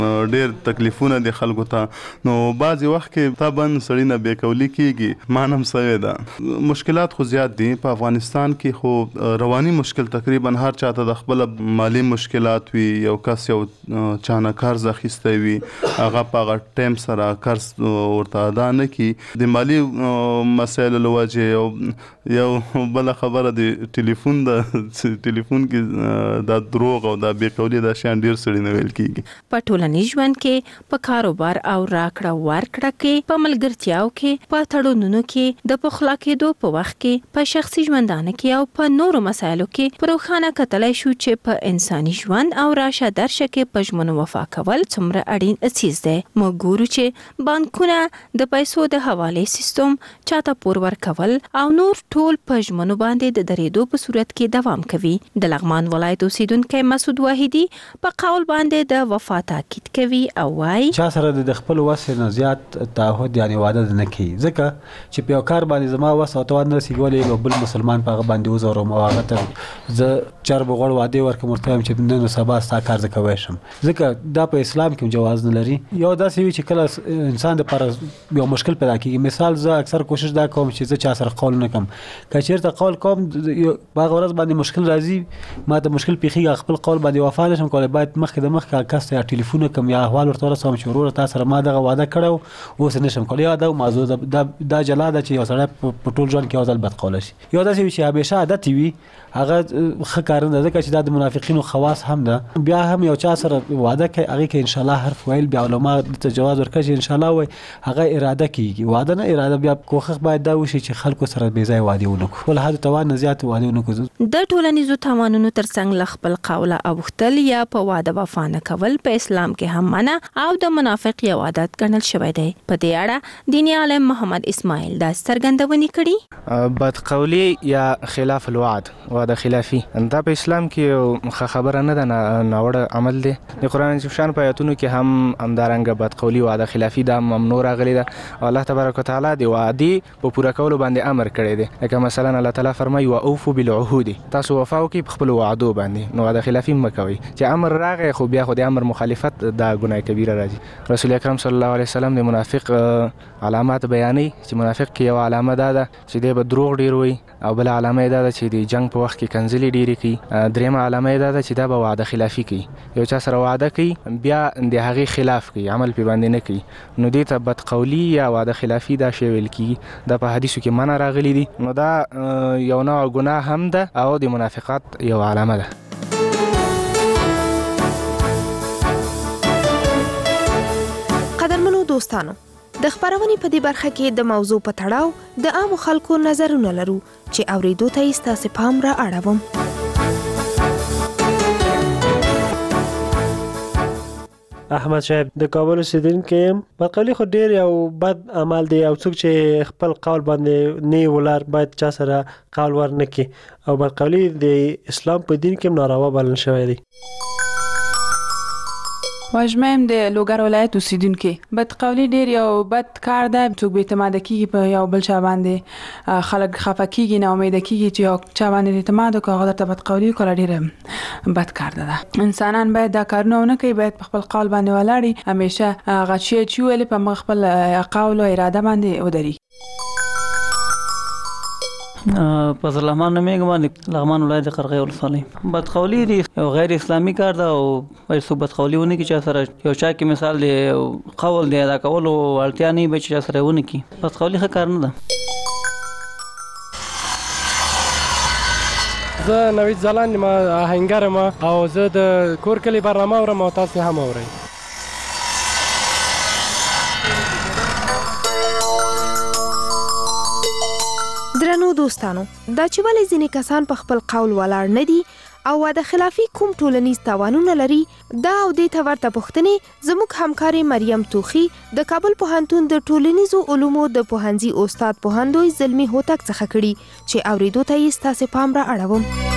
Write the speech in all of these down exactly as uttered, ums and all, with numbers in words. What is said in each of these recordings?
ډېر تکلیفونه د خلکو ته. نو بعضې وخت کې طبعا سړی نه بېکولي کېږي، مانم سوې ده. مشکلات خو زیات دي په افغانستان کې، خو رواني مشکل تقریبا هر چاته د خپل مالی مشکلات وي. یو کس یو چانه قرض اخیستی وي، هغه په هغه ټایم سره قرض ورته ادا نه کړي د مالی مسایلو له وجې. یو بله خبره د ټلیفون د ټلیفون کې دا دروغ او دا بېکولي دا شیان ډېر سړي نه ویل کېږي. په ټولنیز ژوند کې، په کاروبار او راکړه ورکړه کې، په ملګرتیاو کې، په تړونونو کې، د پخلا کېدو په وخت کې، په شخصي ژوندانه کې او په نورو مسایلو کې په روښانه کتلای شو چې په انساني ژوند او راشه درشه کې په ژمنو وفا کول څومره اړین څیز دی. موږ ګورو چې بانکونه د پیسو د حوالې سیستم، چاته پور ورکول او نور ټول په ژمنو باندې د درېدو په صورت کې دوام کوي. د لغمان ولایت اوسیدونکی مسعود واحدي په قول باندې د وفا تاکید کوي او وايي چا سره د خپل وسه نه زیات تعهد یعنی وعده نه کوي، ځکه چې په یو کار باندې زما وسه او توان نه سیګولې یو بل مسلمان په باندې وزورم او هغه ته زه چر بغړ وعده ورکوم ورته چې نن سبا ستا کار ز کوي شم، ځکه دا په اسلام کې جواز نه لري. یو داسې وی چې کله انسان د پر یو مشکل پیدا کیږي. مثال زه اکثر کوشش دا کوم چې زه چا سره قول نه کوم، کچېرته قول کوم باغ ورځ باندې مشکل راځي، ما ته مشکل پیخي خپل قول باندې وفا نشم کولای، باید مخکې د مخکې کس ته ټلیفون کوم یا احوال ورته ورسوم چې ورور تاسو سره ما دغه وعده کړو اوس نشم کولای. یا دا موضوع دا دا جلا ده چې یو سره په ټول ژوند کې یو ځل بد قول شي. یو داسې چې همیشه عادت وي هغه ښه کار نه ده، چې دا د منافقینو خواص هم ده. بیا هم یو چا سره وعده کوي هغه کې ان شاء الله حرف ویل بیا علما د جواز ورکړي چې ان شاء الله وي هغه اراده کوي، وعده نه اراده. بیا کوخه باید دا وشي چې خلکو سره بې ځای وعده ونه کړي، ول هدا توان زیات وعده ونه کړي. د ټولنیزو توانونو ترڅنګ خپل قول او وختل یا په وعده وفا نه کول په اسلام کې هم منع او د منافق یو عادت ګڼل شوی دی. په دې اړه دیني عالم محمد اسماعیل دا څرګندونې کړي. بدقولی یا خلاف الوعد وعده خلافي دا په اسلام کې خبره نه ده، ناوړه عمل دی. د قرآن شان په آیاتونو کې هم همدارنګه بدقولی وعده خلافي دا ممنوع راغلی ده. الله تبارک وتعالی د وعدې په پوره کولو باندې امر کړی دی. لکه مثلا الله تعالی فرمایي واوفوا بالعهود، تاسو وفا وکړئ په خپل وعدو باندې، نو وعده خلافي مه کوئ. چې امر راغی خو بیا خو د امر مخالفت دا ګناه کبیره راځي. رسول اکرم صلی الله علیه وسلم د منافق علامات بیانې چې منافق کې یو علامه دا ده چې دی به دروغ ډیر وي، او بل علامه دا ده چې د جنگ په وخت کې کنځلې ډیرې کوي. درېمه علامه دا ده چې دا به وعده خلافي کوي، یو چا سره وعده کوي بیا د هغې خلاف کوي، عمل پې باندې نه کوي، نو دې ته بدقولي یا وعده خلافي دا شی ویل کېږي. دا په حدیثو کې منع راغلی دي، نو دا یو نوع ګناه هم ده او د منافقت یو علامه ده. قدرمنو دوستانو، د خبرونې په دې برخه کې د موضوع په تړاو د عامو خلکو نظرونه لرو چې اوریدو ته یې ستاسې پام را اړوم. احمد صاحب د کابل اوسیدونکی یم. بدقولي خو ډېر یو بد عمل دی، او څوک چې خپل قول باندې نه ولر باید چا سره قول ور نه کړي، او بدقولي د اسلام په دین کې ناروا بلل شوی دی. واجمم د لوګر ولایت اوسیدونکو، بدقولي ډیر یو بد کار ده. څوک به اعتماد کیږي په یو بل چا باندې، خلک خفه کیږي، نه امید کیږي چې یو چا باندې اعتماد وکړي، هغه درته بدقولي کوي. ډیر بد کار ده. انسانان باید دا کارونه ونه کوي، باید په خپل قول باندې ولاړ، همیشه هغه چې ویل په خپل قول او اراده باندې ودري. په لغمان نومېږم، د لغمان ولایت د قرغې ولسوالۍ. بدقولي دی یو غیر اسلامي کار ده، او باید څوک بدقولي ونه کړي. چا سره یو چا کې مثال دی قول دی ادا کولو اړتیا نه وي چې چا سره ونه کړي. بدقولي ښه کار نه ده. زه نوید ځلاند یم، آهنګر یم، او زه د کور کلي برنامه اورم او تاسې هم اورئ. درنو دوستانو، دا چې ولې ځینې کسان په خپل قول ولاړ نه دي او وعده خلافي کوم ټولنیز تاوانونه لري، دا او دې ته ورته پوښتنې زموږ همکارې مریم توخي د کابل پوهنتون د ټولنیزو علومو د پوهنځي استاد پوهندوی زلمي هوتک څخه کړي، چې اورېدو ته یې ستاسې پام را اړوم.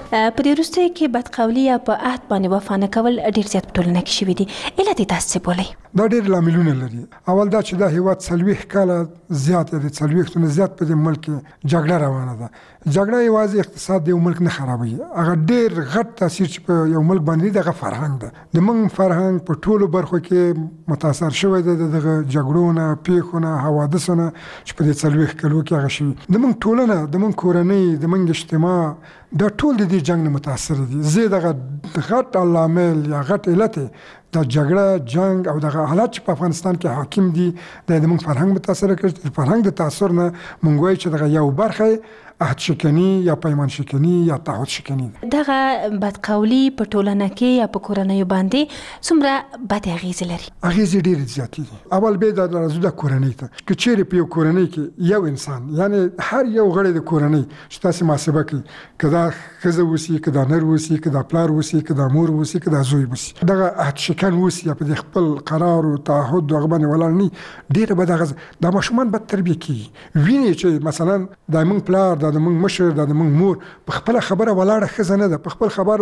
په دې وروسته کې بدقولي یا په عهد باندې وفا نه کول ډېر زیات په ټولنه کې شوي دي. علت یې تاسو څه بولئ؟ دا ډېر لاملونه لري. اول دا چې دا هېواد څلوېښت کاله زیات دی، څلوېښت نه زیات په دې ملک کې جګړه روانه ده. جګړه یوازې اقتصاد د یو ملک نه خرابوي، هغه ډېر غټ تاثیر چې په یو ملک باندې دغه فرهنګ ده. د موږ فرهنګ په ټولو برخو کې متاثر شوی دی د دغه جګړو نه، پیښو نه، حوادثو نه چې په دې څلوېښت کلو کې هغه شوي. د موږ ټولنه، د موږ کورنۍ، د موږ اجتماع دا ټول د دې جنګ نه متاثر دي. زه دغه غټ عامل یا غټ علت د جګړه، جنگ او دغه حالات چې په افغانستان کې حاکم دي د موږ فرهنګ متاثر کړي. د فرهنګ د تاثر نه موږ وایو چې دغه یو برخه عهد شکنی یا پیمان شکنی یا تعهد شکنی ده. دغه بدقولي په ټولنه کې یا په کورنیو باندې څومره بد اغیزې لري؟ اغیزې ډېرې زیاتې دي. اول به د راځو د کورنۍ ته، که چیرې په یو کورنۍ کې یو انسان، یعنی هر یو غړی د کورنۍ چې تاسې محاسبه کړئ، که دا ښځه اوسي، که دا نر اوسي، که دا پلار اوسي، که دا مور اوسي، که دا زوی اوسي، دغه عهد شکن اوسي یا په دې خپل قرار او تعهد دغه باندې ولاړ نه، ډېره بده اغیزه. دا ماشومان بد تربیه کېږي. ویني چې مثلا دا موږ پلار، دا د موږ مشر، دا د موږ مور په خپله خبره ولاړه ښځه نه ده، په خپل خبر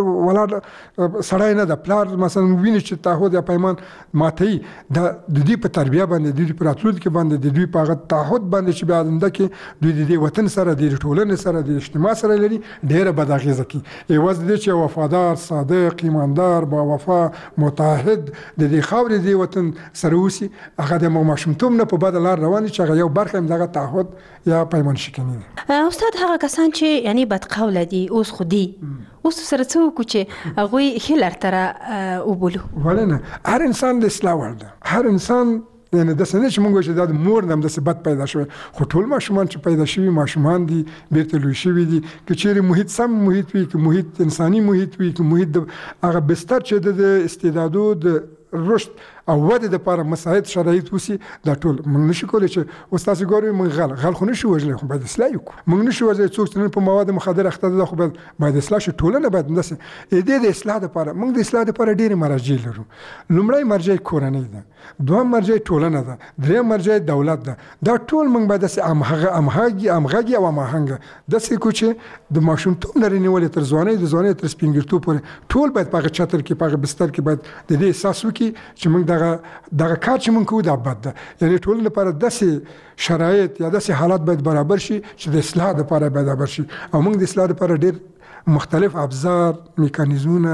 ولاړ سړی نه ده. پلار مثلا ویني چې تعهد یا پیمان ماتوي، دا د دوی په تربیه باندې، د دوی په راتلونکي باندې، د دوی په هغه تعهد باندې چې بیا آینده کې دوی د دې وطن سره، د ټولنې سره، د اجتماع سره لري، ډېره بد اغېزه کوي. یوازې دې چې وفادار، صادق، ایماندار، با وفا، متعهد د دې خاورې د وطن سره اوسي، هغه د ماشومتوب نه په بده لار روان چې هغه یو برخه هم دغه تعهد یا پیمان شکني ده. استاد، هغه کسان چې یعنی بدقوله دي اوس خو دي، اوس سره څه وکړو چې هغوی ښې لار ته را وبولو؟ ولې نه؟ هر انسان د اصلاح وړ ده. هر انسان یعنی داسې نه چې موږ وایو چې دا د مور نه همداسې بد پیدا شوی، خو ټول ماشومان چې پیدا شوي ماشومان دي، بیرته لوی شوي دي. که چیرې محیط سم محیط وي، که محیط انساني محیط وي، که محیط د هغه بستر چې د استعدادو د رشد او ودې دپاره مساعد شرایط وسي، دا ټول موږ نشو کولی. چې اوس تاسې ګورئ، موږ غل غل خو نشو وژلی، خو باید اصلاح وکړو. موږ نشو وژلی څوک چې نن په مواد مخدر اخته ده، خو باید باید اصلاح شي. ټولنه باید همداسې د دې د اصلاح دپاره موږ د اصلاح دپاره ډېرې مراجع لرو. لومړی مرجع کورنۍ ده، دوهم مرجع ټولنه ده، درېیم مرجع دولت ده. دا ټول موږ باید داسې همغږي همغږي او هماهنګه داسې کړو چې د ماشومتوب نه رانیولې تر ځوانۍ، د ځوانۍ تر سپینګرتوب پورې ټول باید په هغه چتر کې، په هغه بستر کې باید د دې احساس وکړي چې موږ دغه دغه کار چې موږ کوو دا بد ده. یعنې ټولنې لپاره داسې شرایط یا داسې حالات باید برابر شي چې د اصلاح لپاره برابر شي. او موږ د اصلاح لپاره ډېر مختلف ابزار، میکانیزمونه،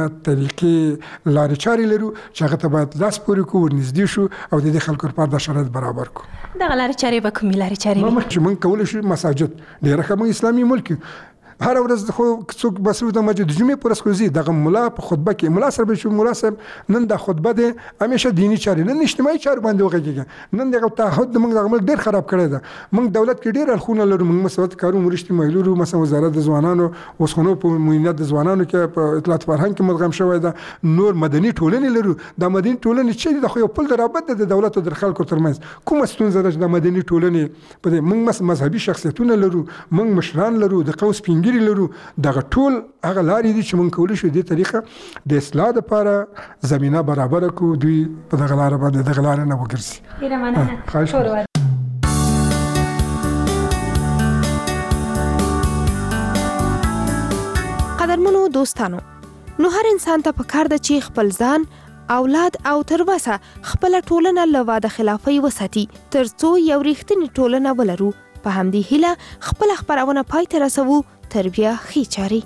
طریقې، لارې چارې لرو چې هغه ته باید لاس پورې کړو، ورنږدې شو او د دې خلکو لپاره دا شرایط برابر کړو. دغه لارې چارې به کومې لارې چارې وي؟ چې موږ کولی شو مساجد، ډېره ښه، موږ اسلامي ملک یو، هر ورځ خو څوک مصروف د مسجد جمعې پر ورځ ځي، دغه ملا په خطبه کې ملا سره به شو، ملا صاحب نن دا خطبه دی همیشه دینی چارې، نن اجتماعي چارو باندې وغږېږه. نن دغه تعهد د موږ دغه ملک ډېر خراب کړی ده. موږ دولت کې ډېر اړخونه لرو، موږ مسؤلیت کارو، موږ اجتماعي لرو، مثلا وزارت د ځوانانو اوسخونو په معینات د ځوانانو کې په اطلاعات فرهنګ کې مدغم شوی ده. نور مدني ټولنې لرو. دا مدني ټولنې چې د خو یو پل د رابط د دولت او د خلکو ترمنځ کومه ستونزه ده چې د مدني ټولنې په دې موږ مذهبي شخصیتونه لرو، موږ مشران لرو، د قوس سپین ږیري لرو. دغه ټول هغه لارې دي چې موږ کولی شو دې طریقه د اصلاح لپاره زمینه برابره کړو، دوی په دغه لاره باندې دغه لاره نه وګرځي. ډېره مننه. قدرمنو دوستانو، نو هر انسان ته پکار ده چې خپل ځان، اولاد او تر وسه خپله ټولنه له واده خلافۍ وساتي، تر څو یو رښتینې ټولنه ولرو. په همدې هیله خپله خپرونه پای ته رسوو. تربیه ښې چارې.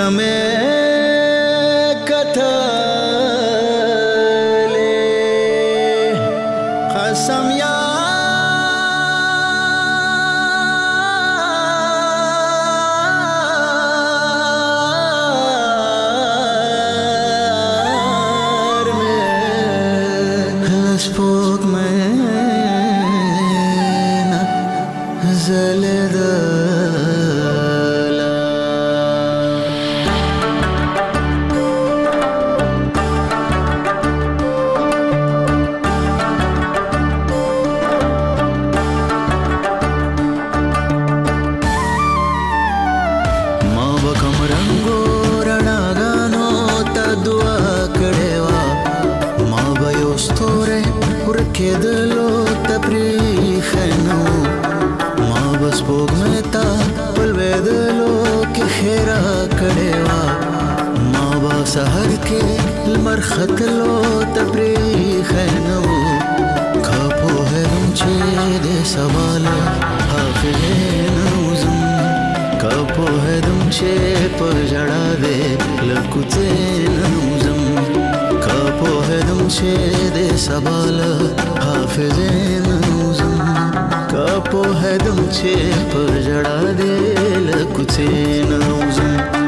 مې کتلې قسم یا کېدلو تپریخنو ما بس پوګ متا پلوېدلو کې خیرا کړېوا ما با سحر کې لمر خطلو تپریخنو کاپو هرم چې دې سوال حافظ نوزم کاپو هرم چې په جړا دې لکوته نوزم کاپو هدم چې دې سوال حافظ نوزم کاپو هدم چې په جړا دې لکوته نوزم